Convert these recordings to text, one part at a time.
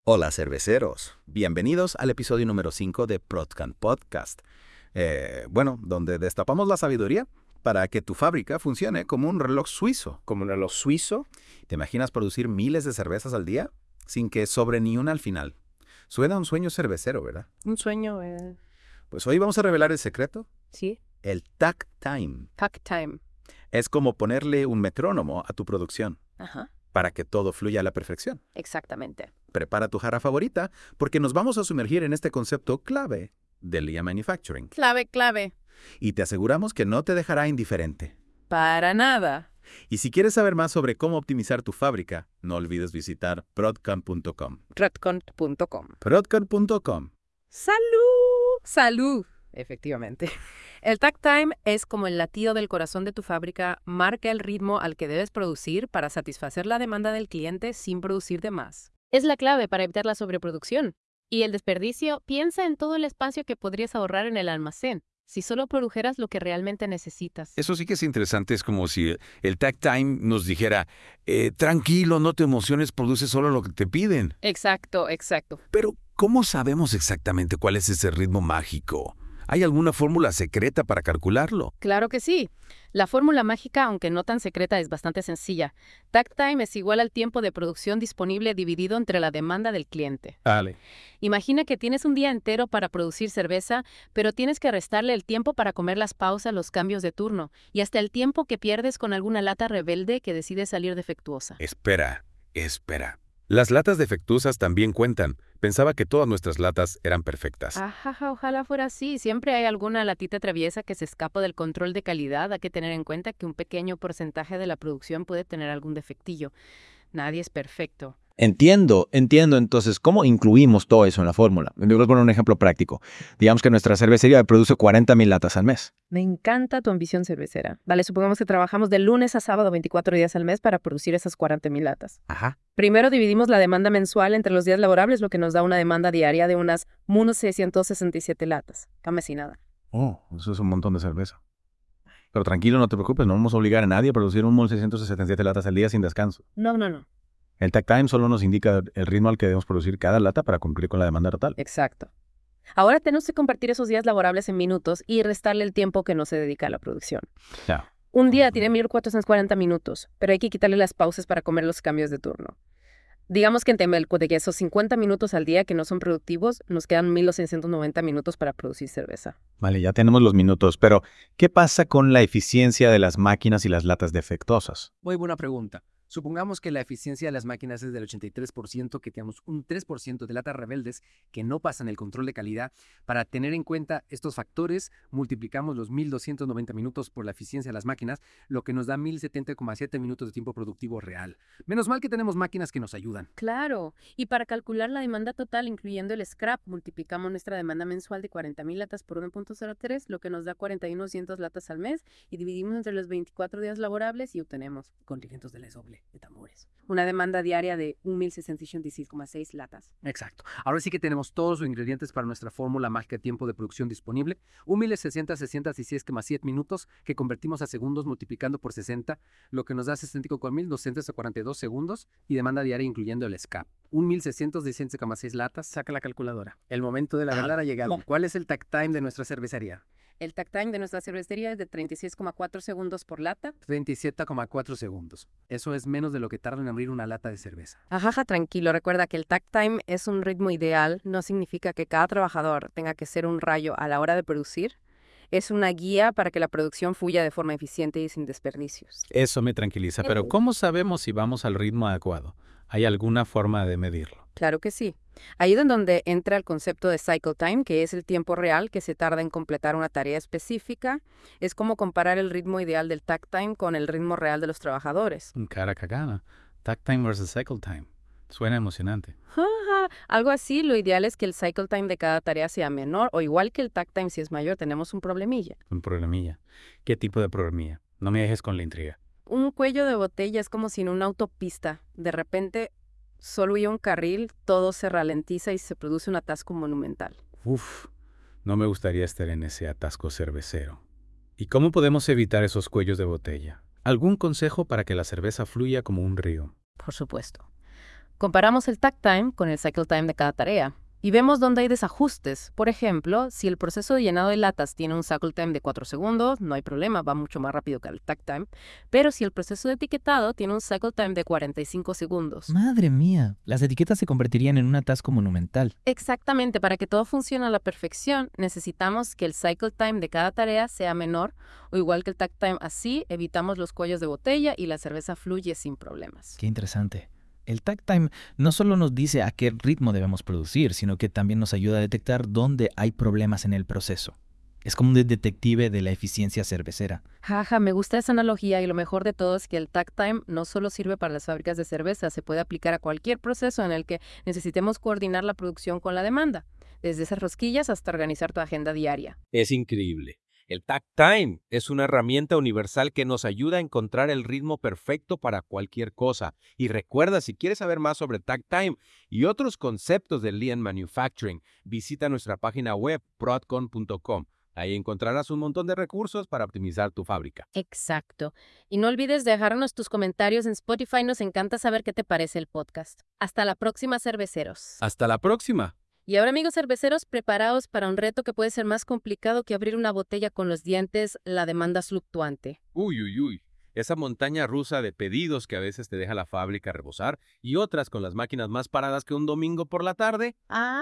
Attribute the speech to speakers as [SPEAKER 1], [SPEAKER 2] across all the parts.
[SPEAKER 1] Hola cerveceros, bienvenidos al episodio número 5 de Prodcan Podcast. Donde destapamos la sabiduría para que tu fábrica funcione como un reloj suizo.
[SPEAKER 2] ¿Como un reloj suizo?
[SPEAKER 1] ¿Te imaginas producir miles de cervezas al día sin que sobre ni una al final? Suena a un sueño cervecero, ¿verdad?
[SPEAKER 3] Un sueño,
[SPEAKER 1] Pues hoy vamos a revelar el secreto,
[SPEAKER 3] sí.
[SPEAKER 1] el takt time.
[SPEAKER 3] Pack time.
[SPEAKER 1] Es como ponerle un metrónomo a tu producción
[SPEAKER 3] Ajá,
[SPEAKER 1] para que todo fluya a la perfección.
[SPEAKER 3] exactamente.
[SPEAKER 1] Prepara tu jarra favorita porque nos vamos a sumergir en este concepto clave del Lean Manufacturing.
[SPEAKER 3] Clave.
[SPEAKER 1] Y te aseguramos que no te dejará indiferente.
[SPEAKER 3] Para nada.
[SPEAKER 1] Y si quieres saber más sobre cómo optimizar tu fábrica, no olvides visitar prodcan.com.
[SPEAKER 3] Redcont.com.
[SPEAKER 1] Prodcan.com.
[SPEAKER 3] ¡Salud! Efectivamente. El takt time es como el latido del corazón de tu fábrica, marca el ritmo al que debes producir para satisfacer la demanda del cliente sin producir de más.
[SPEAKER 4] Es la clave para evitar la sobreproducción. Y el desperdicio, piensa en todo el espacio que podrías ahorrar en el almacén, si solo produjeras lo que realmente necesitas.
[SPEAKER 5] Eso sí que es interesante, es como si el takt time nos dijera, tranquilo, no te emociones, produce solo lo que te piden.
[SPEAKER 3] Exacto.
[SPEAKER 5] Pero, ¿cómo sabemos exactamente cuál es ese ritmo mágico? ¿Hay alguna fórmula secreta para calcularlo?
[SPEAKER 3] Claro que sí. La fórmula mágica, aunque no tan secreta, es bastante sencilla. Takt time es igual al tiempo de producción disponible dividido entre la demanda del cliente.
[SPEAKER 2] Dale.
[SPEAKER 3] Imagina que tienes un día entero para producir cerveza, pero tienes que restarle el tiempo para comer las pausas, los cambios de turno, y hasta el tiempo que pierdes con alguna lata rebelde que decide salir defectuosa.
[SPEAKER 5] Espera. Las latas defectuosas también cuentan. Pensaba que todas nuestras latas eran perfectas.
[SPEAKER 3] Ajaja, ojalá fuera así. Siempre hay alguna latita traviesa que se escapa del control de calidad. Hay que tener en cuenta que un pequeño porcentaje de la producción puede tener algún defectillo. Nadie es perfecto.
[SPEAKER 2] Entiendo. Entonces, ¿cómo incluimos todo eso en la fórmula? Voy a poner un ejemplo práctico. Digamos que nuestra cervecería produce 40,000 latas al mes.
[SPEAKER 3] Me encanta tu ambición cervecera. Vale, supongamos que trabajamos de lunes a sábado 24 días al mes para producir esas 40,000 latas.
[SPEAKER 2] Ajá.
[SPEAKER 3] Primero dividimos la demanda mensual entre los días laborables, lo que nos da una demanda diaria de unas 667 latas. Came sin nada.
[SPEAKER 2] Oh, eso es un montón de cerveza. Pero tranquilo, no te preocupes, no vamos a obligar a nadie a producir 667 latas al día sin descanso.
[SPEAKER 3] No.
[SPEAKER 2] El takt time solo nos indica el ritmo al que debemos producir cada lata para cumplir con la demanda total.
[SPEAKER 3] Exacto. Ahora tenemos que convertir esos días laborables en minutos y restarle el tiempo que no se dedica a la producción.
[SPEAKER 2] Ya.
[SPEAKER 3] Un día tiene 1,440 minutos, pero hay que quitarle las pausas para comer los cambios de turno. Digamos que de esos 50 minutos al día que no son productivos, nos quedan 1,690 minutos para producir cerveza.
[SPEAKER 2] Vale, ya tenemos los minutos, pero ¿qué pasa con la eficiencia de las máquinas y las latas defectuosas?
[SPEAKER 6] Muy buena pregunta. Supongamos que la eficiencia de las máquinas es del 83%, que tenemos un 3% de latas rebeldes que no pasan el control de calidad. Para tener en cuenta estos factores, multiplicamos los 1,290 minutos por la eficiencia de las máquinas, lo que nos da 1,070,7 minutos de tiempo productivo real. Menos mal que tenemos máquinas que nos ayudan.
[SPEAKER 3] Claro, y para calcular la demanda total, incluyendo el scrap, multiplicamos nuestra demanda mensual de 40,000 latas por 1,03, lo que nos da 41,200 latas al mes, y dividimos entre los 24 días laborables y obtenemos, con contingentes de doble de tambores, una demanda diaria de 1,686,6 latas.
[SPEAKER 6] Exacto. Ahora sí que tenemos todos los ingredientes para nuestra fórmula mágica de tiempo de producción disponible. 1,666,7 minutos que convertimos a segundos multiplicando por 60, lo que nos da 64,242 segundos y demanda diaria incluyendo el scrap. 1,616,6 latas.
[SPEAKER 3] Saca la calculadora.
[SPEAKER 6] El momento de la verdad ha llegado. ¿Cuál es el takt time de nuestra cervecería?
[SPEAKER 3] El takt time de nuestra cervecería es de 36,4 segundos por lata.
[SPEAKER 6] 27,4 segundos. Eso es menos de lo que tarda en abrir una lata de cerveza.
[SPEAKER 3] Ajaja, tranquilo. Recuerda que el takt time es un ritmo ideal. No significa que cada trabajador tenga que ser un rayo a la hora de producir. Es una guía para que la producción fluya de forma eficiente y sin desperdicios.
[SPEAKER 1] Eso me tranquiliza, pero ¿cómo sabemos si vamos al ritmo adecuado? ¿Hay alguna forma de medirlo?
[SPEAKER 3] Claro que sí. Ahí es donde entra el concepto de cycle time, que es el tiempo real que se tarda en completar una tarea específica. Es como comparar el ritmo ideal del takt time con el ritmo real de los trabajadores.
[SPEAKER 1] Cara cagada. Takt time versus cycle time. Suena emocionante.
[SPEAKER 3] Algo así, lo ideal es que el cycle time de cada tarea sea menor o igual que el takt time si es mayor, tenemos un problemilla.
[SPEAKER 1] Un problemilla. ¿Qué tipo de problemilla? No me dejes con la intriga.
[SPEAKER 3] Un cuello de botella es como si en una autopista, de repente, solo hay un carril, todo se ralentiza y se produce un atasco monumental.
[SPEAKER 1] Uf, no me gustaría estar en ese atasco cervecero. ¿Y cómo podemos evitar esos cuellos de botella? ¿Algún consejo para que la cerveza fluya como un río?
[SPEAKER 3] Por supuesto. Comparamos el takt time con el cycle time de cada tarea y vemos dónde hay desajustes. Por ejemplo, si el proceso de llenado de latas tiene un cycle time de 4 segundos, no hay problema, va mucho más rápido que el takt time. Pero si el proceso de etiquetado tiene un cycle time de 45 segundos.
[SPEAKER 7] Madre mía, las etiquetas se convertirían en un atasco monumental.
[SPEAKER 3] Exactamente, para que todo funcione a la perfección, necesitamos que el cycle time de cada tarea sea menor o igual que el takt time. Así evitamos los cuellos de botella y la cerveza fluye sin problemas.
[SPEAKER 7] Qué interesante. El takt time no solo nos dice a qué ritmo debemos producir, sino que también nos ayuda a detectar dónde hay problemas en el proceso. Es como un detective de la eficiencia cervecera.
[SPEAKER 3] Jaja, me gusta esa analogía y lo mejor de todo es que el takt time no solo sirve para las fábricas de cerveza, se puede aplicar a cualquier proceso en el que necesitemos coordinar la producción con la demanda, desde esas rosquillas hasta organizar tu agenda diaria.
[SPEAKER 8] Es increíble. El Takt Time es una herramienta universal que nos ayuda a encontrar el ritmo perfecto para cualquier cosa. Y recuerda, si quieres saber más sobre Takt Time y otros conceptos del Lean Manufacturing, visita nuestra página web prodcon.com. Ahí encontrarás un montón de recursos para optimizar tu fábrica.
[SPEAKER 3] Exacto. Y no olvides dejarnos tus comentarios en Spotify, nos encanta saber qué te parece el podcast. Hasta la próxima, cerveceros.
[SPEAKER 5] Hasta la próxima.
[SPEAKER 3] Y ahora, amigos cerveceros, preparaos para un reto que puede ser más complicado que abrir una botella con los dientes, la demanda fluctuante.
[SPEAKER 8] Uy. Esa montaña rusa de pedidos que a veces te deja la fábrica rebosar y otras con las máquinas más paradas que un domingo por la tarde.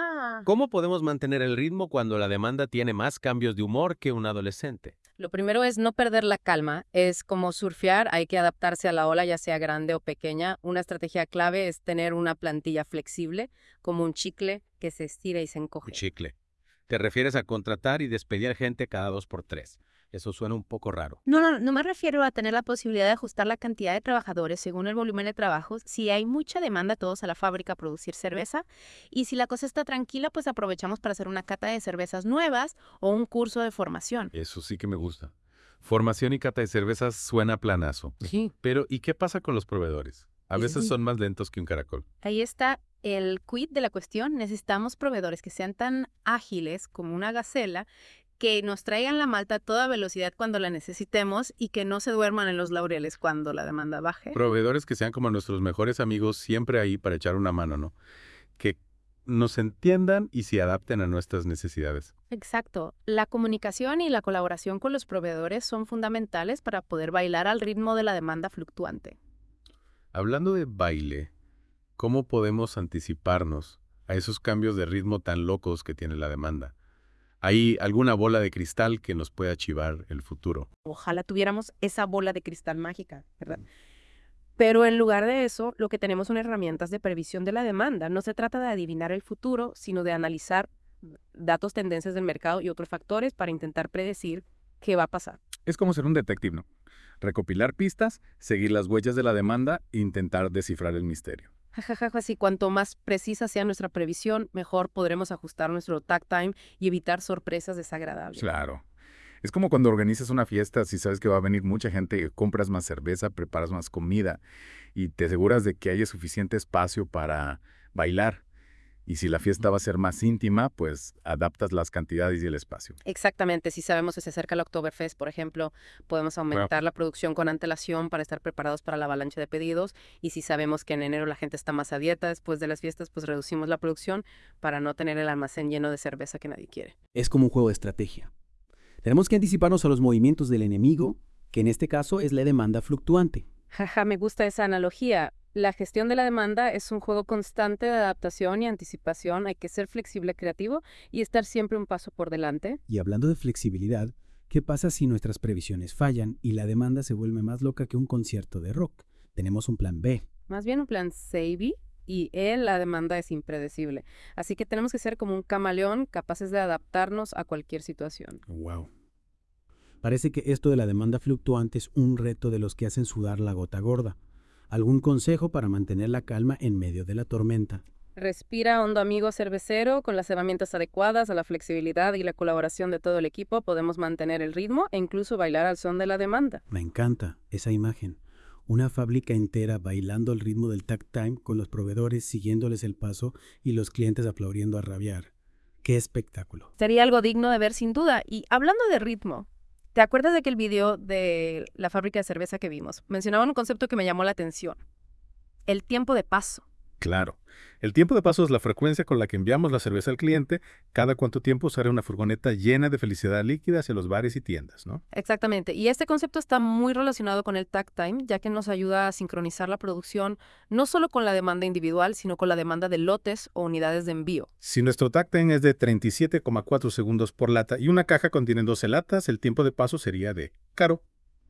[SPEAKER 8] ¿Cómo podemos mantener el ritmo cuando la demanda tiene más cambios de humor que un adolescente?
[SPEAKER 3] Lo primero es no perder la calma. Es como surfear, hay que adaptarse a la ola, ya sea grande o pequeña. Una estrategia clave es tener una plantilla flexible, como un chicle que se estira y se encoge.
[SPEAKER 8] Un chicle. Te refieres a contratar y despedir gente cada 2 por 3. Eso suena un poco raro.
[SPEAKER 9] No me refiero a tener la posibilidad de ajustar la cantidad de trabajadores según el volumen de trabajo. Si hay mucha demanda, todos a la fábrica a producir cerveza. Y si la cosa está tranquila, pues aprovechamos para hacer una cata de cervezas nuevas o un curso de formación.
[SPEAKER 5] Eso sí que me gusta. Formación y cata de cervezas suena planazo.
[SPEAKER 3] Sí.
[SPEAKER 5] Pero, ¿y qué pasa con los proveedores? A veces
[SPEAKER 3] Sí.
[SPEAKER 5] son más lentos que un caracol.
[SPEAKER 9] Ahí está el quid de la cuestión. Necesitamos proveedores que sean tan ágiles como una gacela, que nos traigan la malta a toda velocidad cuando la necesitemos y que no se duerman en los laureles cuando la demanda baje.
[SPEAKER 5] Proveedores que sean como nuestros mejores amigos, siempre ahí para echar una mano, ¿no? Que nos entiendan y se adapten a nuestras necesidades.
[SPEAKER 9] Exacto. La comunicación y la colaboración con los proveedores son fundamentales para poder bailar al ritmo de la demanda fluctuante.
[SPEAKER 5] Hablando de baile, ¿cómo podemos anticiparnos a esos cambios de ritmo tan locos que tiene la demanda? ¿Hay alguna bola de cristal que nos pueda chivar el futuro?
[SPEAKER 3] Ojalá tuviéramos esa bola de cristal mágica, ¿verdad? Pero en lugar de eso, lo que tenemos son herramientas de previsión de la demanda. No se trata de adivinar el futuro, sino de analizar datos, tendencias del mercado y otros factores para intentar predecir qué va a pasar.
[SPEAKER 1] Es como ser un detective, ¿no? Recopilar pistas, seguir las huellas de la demanda e intentar descifrar el misterio.
[SPEAKER 3] Así cuanto más precisa sea nuestra previsión, mejor podremos ajustar nuestro takt time y evitar sorpresas desagradables.
[SPEAKER 1] Claro. Es como cuando organizas una fiesta, si sabes que va a venir mucha gente, compras más cerveza, preparas más comida y te aseguras de que haya suficiente espacio para bailar. Y si la fiesta va a ser más íntima, pues adaptas las cantidades y el espacio.
[SPEAKER 3] Exactamente. Si sabemos que se acerca el Oktoberfest, por ejemplo, podemos aumentar la producción con antelación para estar preparados para la avalancha de pedidos. Y si sabemos que en enero la gente está más a dieta después de las fiestas, pues reducimos la producción para no tener el almacén lleno de cerveza que nadie quiere.
[SPEAKER 10] Es como un juego de estrategia. Tenemos que anticiparnos a los movimientos del enemigo, que en este caso es la demanda fluctuante.
[SPEAKER 3] Me gusta esa analogía. La gestión de la demanda es un juego constante de adaptación y anticipación. Hay que ser flexible, creativo y estar siempre un paso por delante.
[SPEAKER 10] Y hablando de flexibilidad, ¿qué pasa si nuestras previsiones fallan y la demanda se vuelve más loca que un concierto de rock? Tenemos un plan B.
[SPEAKER 3] Más bien un plan savvy. Y la demanda es impredecible. Así que tenemos que ser como un camaleón, capaces de adaptarnos a cualquier situación.
[SPEAKER 10] Wow. Parece que esto de la demanda fluctuante es un reto de los que hacen sudar la gota gorda. ¿Algún consejo para mantener la calma en medio de la tormenta?
[SPEAKER 3] Respira hondo, amigo cervecero. Con las herramientas adecuadas, a la flexibilidad y la colaboración de todo el equipo, podemos mantener el ritmo e incluso bailar al son de la demanda.
[SPEAKER 10] Me encanta esa imagen. Una fábrica entera bailando al ritmo del takt time con los proveedores siguiéndoles el paso y los clientes aplaudiendo a rabiar. ¡Qué espectáculo!
[SPEAKER 3] Sería algo digno de ver sin duda. Y hablando de ritmo, ¿te acuerdas de aquel video de la fábrica de cerveza que vimos? Mencionaban un concepto que me llamó la atención. El tiempo de paso.
[SPEAKER 5] Claro. El tiempo de paso es la frecuencia con la que enviamos la cerveza al cliente, cada cuánto tiempo sale una furgoneta llena de felicidad líquida hacia los bares y tiendas, ¿no?
[SPEAKER 3] Exactamente. Y este concepto está muy relacionado con el takt time, ya que nos ayuda a sincronizar la producción no solo con la demanda individual, sino con la demanda de lotes o unidades de envío.
[SPEAKER 5] Si nuestro takt time es de 37,4 segundos por lata y una caja contiene 12 latas, el tiempo de paso sería de, caro,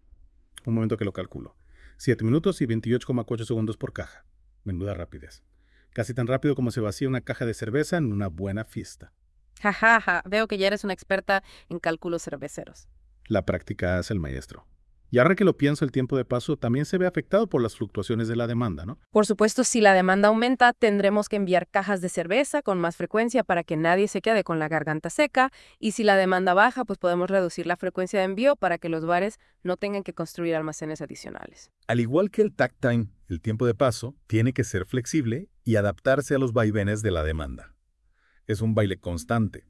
[SPEAKER 5] un momento que lo calculo, 7 minutos y 28,4 segundos por caja. Menuda rapidez. Casi tan rápido como se vacía una caja de cerveza en una buena fiesta.
[SPEAKER 3] Jajaja, veo que ya eres una experta en cálculos cerveceros.
[SPEAKER 5] La práctica hace el maestro. Y ahora que lo pienso, el tiempo de paso también se ve afectado por las fluctuaciones de la demanda, ¿no?
[SPEAKER 3] Por supuesto, si la demanda aumenta, tendremos que enviar cajas de cerveza con más frecuencia para que nadie se quede con la garganta seca. Y si la demanda baja, pues podemos reducir la frecuencia de envío para que los bares no tengan que construir almacenes adicionales.
[SPEAKER 1] Al igual que el takt time, el tiempo de paso tiene que ser flexible y adaptarse a los vaivenes de la demanda. Es un baile constante,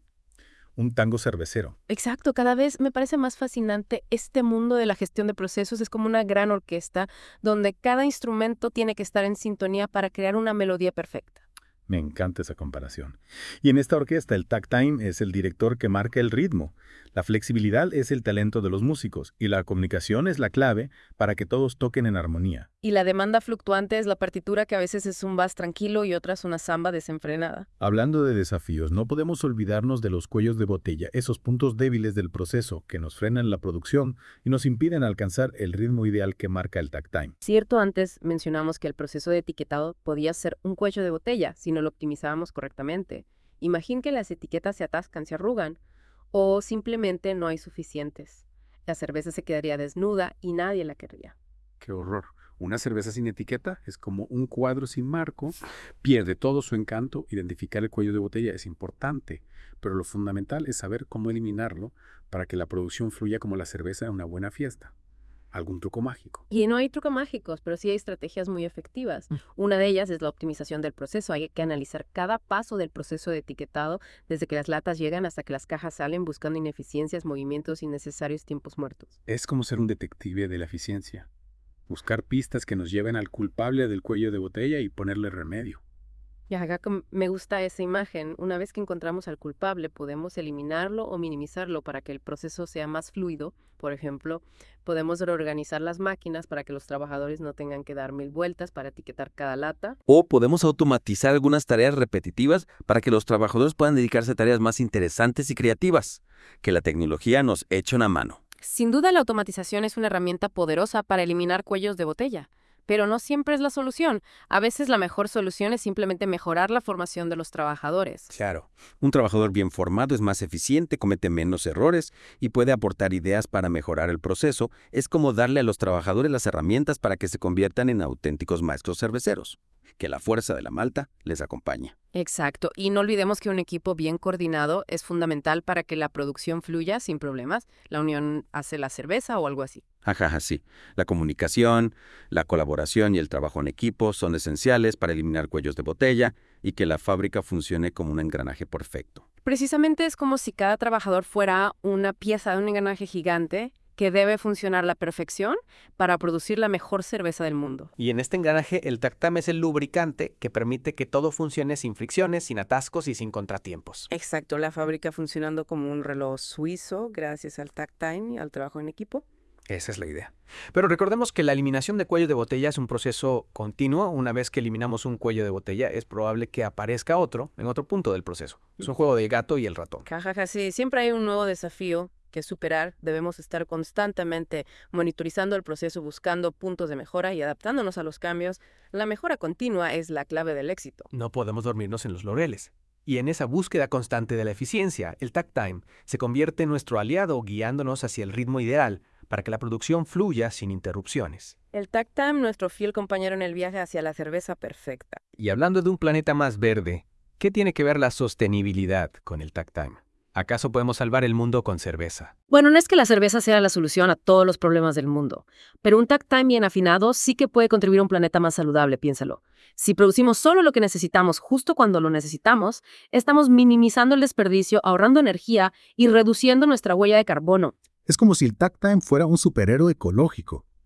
[SPEAKER 1] un tango cervecero.
[SPEAKER 3] Exacto, cada vez me parece más fascinante este mundo de la gestión de procesos. Es como una gran orquesta donde cada instrumento tiene que estar en sintonía para crear una melodía perfecta.
[SPEAKER 1] Me encanta esa comparación. Y en esta orquesta, el takt time es el director que marca el ritmo. La flexibilidad es el talento de los músicos y la comunicación es la clave para que todos toquen en armonía.
[SPEAKER 3] Y la demanda fluctuante es la partitura, que a veces es un vals tranquilo y otras una samba desenfrenada.
[SPEAKER 1] Hablando de desafíos, no podemos olvidarnos de los cuellos de botella, esos puntos débiles del proceso que nos frenan la producción y nos impiden alcanzar el ritmo ideal que marca el takt time.
[SPEAKER 3] Cierto, antes mencionamos que el proceso de etiquetado podía ser un cuello de botella si no lo optimizábamos correctamente. Imagín que las etiquetas se atascan, se arrugan, o simplemente no hay suficientes. La cerveza se quedaría desnuda y nadie la querría.
[SPEAKER 11] ¡Qué horror! Una cerveza sin etiqueta es como un cuadro sin marco, pierde todo su encanto. Identificar el cuello de botella es importante, pero lo fundamental es saber cómo eliminarlo para que la producción fluya como la cerveza en una buena fiesta. ¿Algún truco mágico?
[SPEAKER 3] Y no hay trucos mágicos, pero sí hay estrategias muy efectivas. Una de ellas es la optimización del proceso. Hay que analizar cada paso del proceso de etiquetado, desde que las latas llegan hasta que las cajas salen, buscando ineficiencias, movimientos innecesarios, tiempos muertos.
[SPEAKER 11] Es como ser un detective de la eficiencia. Buscar pistas que nos lleven al culpable del cuello de botella y ponerle remedio.
[SPEAKER 3] Y acá me gusta esa imagen. Una vez que encontramos al culpable, podemos eliminarlo o minimizarlo para que el proceso sea más fluido. Por ejemplo, podemos reorganizar las máquinas para que los trabajadores no tengan que dar 1000 vueltas para etiquetar cada lata.
[SPEAKER 8] O podemos automatizar algunas tareas repetitivas para que los trabajadores puedan dedicarse a tareas más interesantes y creativas. Que la tecnología nos eche una mano.
[SPEAKER 3] Sin duda, la automatización es una herramienta poderosa para eliminar cuellos de botella. Pero no siempre es la solución. A veces la mejor solución es simplemente mejorar la formación de los trabajadores.
[SPEAKER 8] Claro, un trabajador bien formado es más eficiente, comete menos errores y puede aportar ideas para mejorar el proceso. Es como darle a los trabajadores las herramientas para que se conviertan en auténticos maestros cerveceros. Que la fuerza de la malta les acompañe.
[SPEAKER 3] Exacto. Y no olvidemos que un equipo bien coordinado es fundamental para que la producción fluya sin problemas. La unión hace la cerveza o algo así.
[SPEAKER 8] Ajá, sí. La comunicación, la colaboración y el trabajo en equipo son esenciales para eliminar cuellos de botella y que la fábrica funcione como un engranaje perfecto.
[SPEAKER 3] Precisamente es como si cada trabajador fuera una pieza de un engranaje gigante que debe funcionar a la perfección para producir la mejor cerveza del mundo.
[SPEAKER 12] Y en este engranaje, el takt time es el lubricante que permite que todo funcione sin fricciones, sin atascos y sin contratiempos.
[SPEAKER 3] Exacto, la fábrica funcionando como un reloj suizo gracias al takt time y al trabajo en equipo.
[SPEAKER 12] Esa es la idea. Pero recordemos que la eliminación de cuello de botella es un proceso continuo. Una vez que eliminamos un cuello de botella, es probable que aparezca otro en otro punto del proceso. Es un juego del gato y el ratón.
[SPEAKER 3] Jajaja, sí, siempre hay un nuevo desafío que superar. Debemos estar constantemente monitorizando el proceso, buscando puntos de mejora y adaptándonos a los cambios. La mejora continua es la clave del éxito.
[SPEAKER 12] No podemos dormirnos en los laureles. Y en esa búsqueda constante de la eficiencia, el takt time se convierte en nuestro aliado, guiándonos hacia el ritmo ideal para que la producción fluya sin interrupciones.
[SPEAKER 3] El takt time, nuestro fiel compañero en el viaje hacia la cerveza perfecta.
[SPEAKER 12] Y hablando de un planeta más verde, ¿qué tiene que ver la sostenibilidad con el takt time? ¿Acaso podemos salvar el mundo con cerveza?
[SPEAKER 3] Bueno, no es que la cerveza sea la solución a todos los problemas del mundo, pero un takt time bien afinado sí que puede contribuir a un planeta más saludable, piénsalo. Si producimos solo lo que necesitamos justo cuando lo necesitamos, estamos minimizando el desperdicio, ahorrando energía y reduciendo nuestra huella de carbono.
[SPEAKER 1] Es como si el takt time fuera un superhéroe ecológico.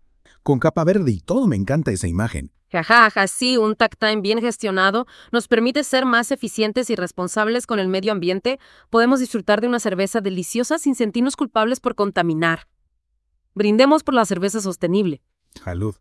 [SPEAKER 13] con capa verde y todo. Me encanta esa imagen.
[SPEAKER 3] Jajaja, sí, un takt time bien gestionado nos permite ser más eficientes y responsables con el medio ambiente. Podemos disfrutar de una cerveza deliciosa sin sentirnos culpables por contaminar. Brindemos por la cerveza sostenible.
[SPEAKER 13] Salud.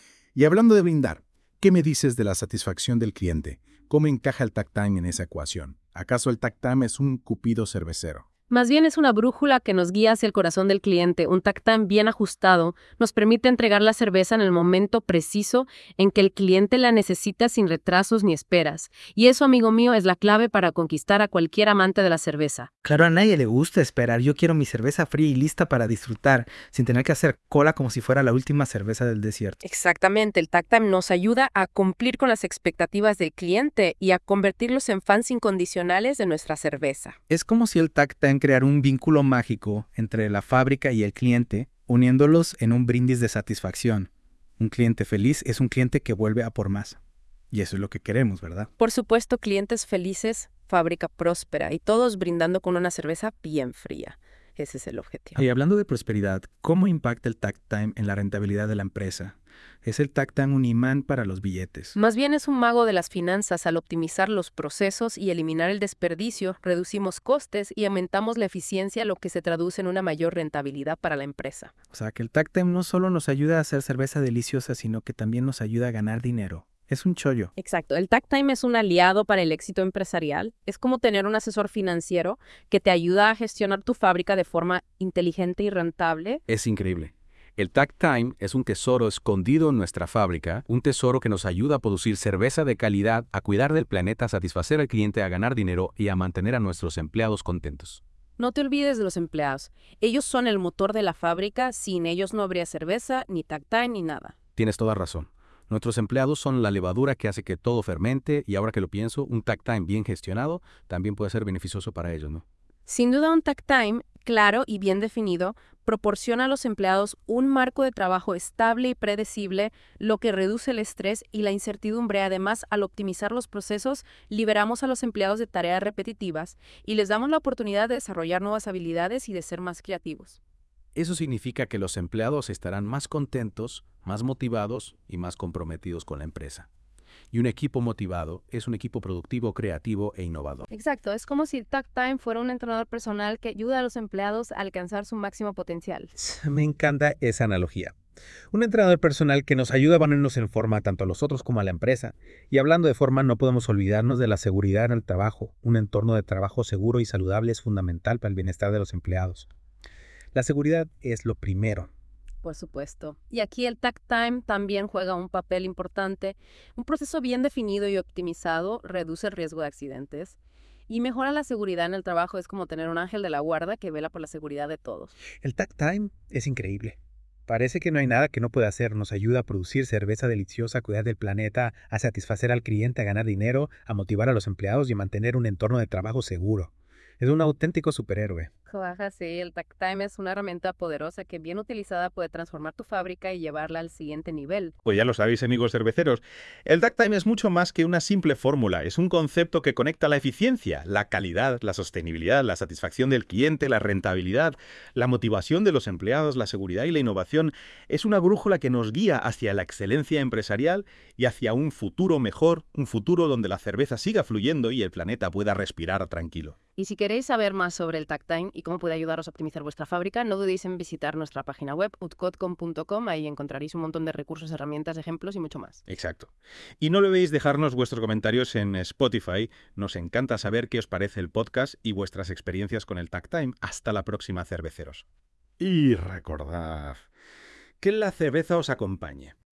[SPEAKER 13] Y hablando de brindar, ¿qué me dices de la satisfacción del cliente? ¿Cómo encaja el takt time en esa ecuación? ¿Acaso el takt time es un cupido cervecero?
[SPEAKER 3] Más bien es una brújula que nos guía hacia el corazón del cliente. Un takt time bien ajustado nos permite entregar la cerveza en el momento preciso en que el cliente la necesita sin retrasos ni esperas. Y eso, amigo mío, es la clave para conquistar a cualquier amante de la cerveza.
[SPEAKER 14] Claro, a nadie le gusta esperar. Yo quiero mi cerveza fría y lista para disfrutar, sin tener que hacer cola como si fuera la última cerveza del desierto.
[SPEAKER 3] Exactamente, el takt time nos ayuda a cumplir con las expectativas del cliente y a convertirlos en fans incondicionales de nuestra cerveza.
[SPEAKER 14] Es como si el takt time creara un vínculo mágico entre la fábrica y el cliente, uniéndolos en un brindis de satisfacción. Un cliente feliz es un cliente que vuelve a por más. Y eso es lo que queremos, ¿verdad?
[SPEAKER 3] Por supuesto, clientes felices, fábrica próspera y todos brindando con una cerveza bien fría. Ese es el objetivo.
[SPEAKER 14] Y hablando de prosperidad, ¿cómo impacta el takt time en la rentabilidad de la empresa? ¿Es el takt time un imán para los billetes?
[SPEAKER 3] Más bien es un mago de las finanzas. Al optimizar los procesos y eliminar el desperdicio, reducimos costes y aumentamos la eficiencia, lo que se traduce en una mayor rentabilidad para la empresa.
[SPEAKER 14] O sea, que el takt time no solo nos ayuda a hacer cerveza deliciosa, sino que también nos ayuda a ganar dinero. Es un chollo.
[SPEAKER 3] Exacto. El takt time es un aliado para el éxito empresarial. Es como tener un asesor financiero que te ayuda a gestionar tu fábrica de forma inteligente y rentable.
[SPEAKER 8] Es increíble. El takt time es un tesoro escondido en nuestra fábrica, un tesoro que nos ayuda a producir cerveza de calidad, a cuidar del planeta, a satisfacer al cliente, a ganar dinero y a mantener a nuestros empleados contentos.
[SPEAKER 3] No te olvides de los empleados. Ellos son el motor de la fábrica. Sin ellos no habría cerveza, ni takt time, ni nada.
[SPEAKER 8] Tienes toda razón. Nuestros empleados son la levadura que hace que todo fermente y ahora que lo pienso, un takt time bien gestionado también puede ser beneficioso para ellos, ¿no?
[SPEAKER 3] Sin duda, un takt time claro y bien definido proporciona a los empleados un marco de trabajo estable y predecible, lo que reduce el estrés y la incertidumbre. Además, al optimizar los procesos, liberamos a los empleados de tareas repetitivas y les damos la oportunidad de desarrollar nuevas habilidades y de ser más creativos.
[SPEAKER 8] Eso significa que los empleados estarán más contentos, más motivados y más comprometidos con la empresa. Y un equipo motivado es un equipo productivo, creativo e innovador.
[SPEAKER 3] Exacto, es como si takt time fuera un entrenador personal que ayuda a los empleados a alcanzar su máximo potencial.
[SPEAKER 15] Me encanta esa analogía. Un entrenador personal que nos ayuda a ponernos en forma tanto a nosotros como a la empresa. Y hablando de forma, no podemos olvidarnos de la seguridad en el trabajo. Un entorno de trabajo seguro y saludable es fundamental para el bienestar de los empleados. La seguridad es lo primero.
[SPEAKER 3] Por supuesto. Y aquí el takt time también juega un papel importante. Un proceso bien definido y optimizado reduce el riesgo de accidentes y mejora la seguridad en el trabajo. Es como tener un ángel de la guarda que vela por la seguridad de todos.
[SPEAKER 15] El takt time es increíble. Parece que no hay nada que no pueda hacer. Nos ayuda a producir cerveza deliciosa, a cuidar del planeta, a satisfacer al cliente, a ganar dinero, a motivar a los empleados y a mantener un entorno de trabajo seguro. Es un auténtico superhéroe.
[SPEAKER 3] Sí, el takt time es una herramienta poderosa que bien utilizada puede transformar tu fábrica y llevarla al siguiente nivel.
[SPEAKER 16] Pues ya lo sabéis, amigos cerveceros, el takt time es mucho más que una simple fórmula, es un concepto que conecta la eficiencia, la calidad, la sostenibilidad, la satisfacción del cliente, la rentabilidad, la motivación de los empleados, la seguridad y la innovación. Es una brújula que nos guía hacia la excelencia empresarial y hacia un futuro mejor, un futuro donde la cerveza siga fluyendo y el planeta pueda respirar tranquilo.
[SPEAKER 3] Y si queréis saber más sobre el takt time y cómo puede ayudaros a optimizar vuestra fábrica, no dudéis en visitar nuestra página web, utcodcom.com. Ahí encontraréis un montón de recursos, herramientas, ejemplos y mucho más.
[SPEAKER 16] Exacto. Y no olvidéis dejarnos vuestros comentarios en Spotify. Nos encanta saber qué os parece el podcast y vuestras experiencias con el takt time. Hasta la próxima, cerveceros. Y recordad que la cerveza os acompañe.